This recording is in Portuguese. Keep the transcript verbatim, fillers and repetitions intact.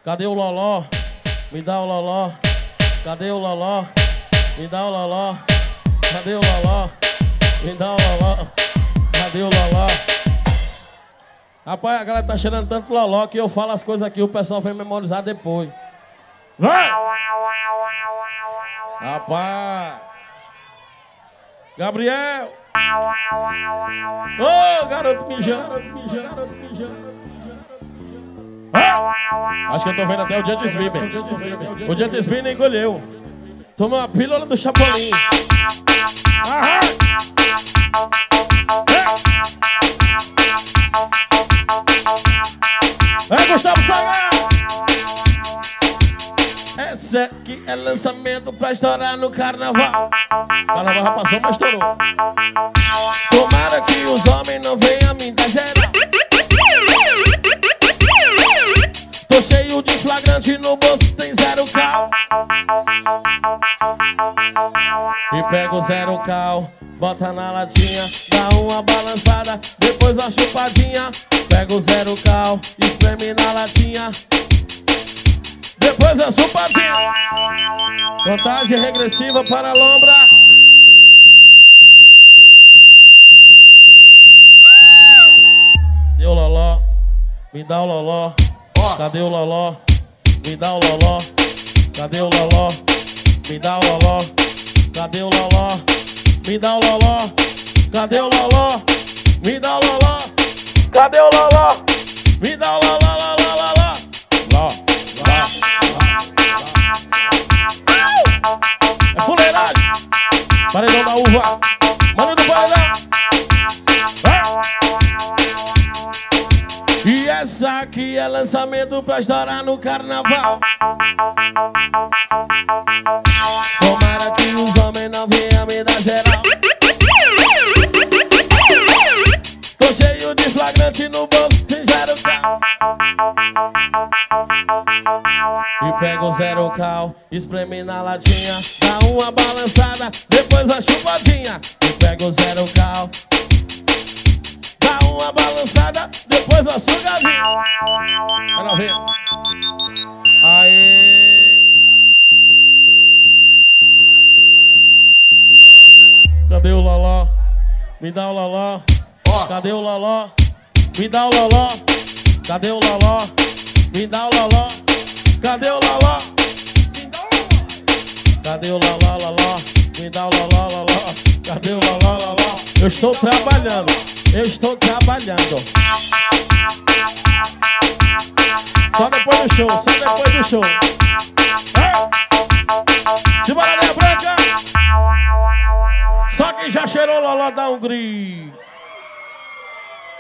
Cadê o loló? Me dá o loló. Cadê o loló? Me dá o loló. Cadê o loló? Me dá o loló. Cadê o loló? Rapaz, a galera tá cheirando tanto loló que eu falo as coisas aqui, o pessoal vem memorizar depois. Vai! Rapaz! Gabriel! Ô, oh, garoto mijando, garoto mijando, garoto mijando. Ah! Acho que eu tô vendo até o James Bieber. O James Bieber engolheu. Toma uma pílula do Chapolin. Aham! É Gustavo Salgado! Essa aqui é lançamento pra estourar no carnaval. Carnaval já passou, mas estourou. Tomara que os homens não venham me dar geral. Tô cheio de flagrante, no bolso tem zero cal. E pego zero cal, bota na latinha, dá uma balançada, depois uma chupadinha. Pego zero cal, espreme na latinha, depois a chupadinha. Contagem regressiva para a lombra. Deu loló, me dá o loló. Cadê o loló? Me dá o loló. Cadê o loló? Me dá o loló. Cadê o loló? Me dá o loló. Cadê o loló? Me dá o loló. Cadê o loló? Me dá o loló, loló, loló. Ló, é fuleiragem. Paredão da uva. Mano do paredão. E essa aqui é lançamento pra estourar no carnaval. Tomara que os homens não venham me dar geral. Tô cheio de flagrante, no bolso tem zero cal. E pego zero cal, espreme na latinha, dá uma balançada, depois a chupadinha. E pego zero cal, dá uma balançada, depois a sugadinha. Vai ver. Aê. Cadê o loló? Me dá o loló. Cadê o loló? Me dá o loló. Cadê o loló? Me dá o loló. Cadê o loló? Cadê o loló, loló? Me dá o loló, loló. Cadê o loló, loló? Eu estou trabalhando. Eu estou trabalhando. Só depois do show, só depois do show. Simbora, Linha Branca! Só quem já cheirou loló dá um grito.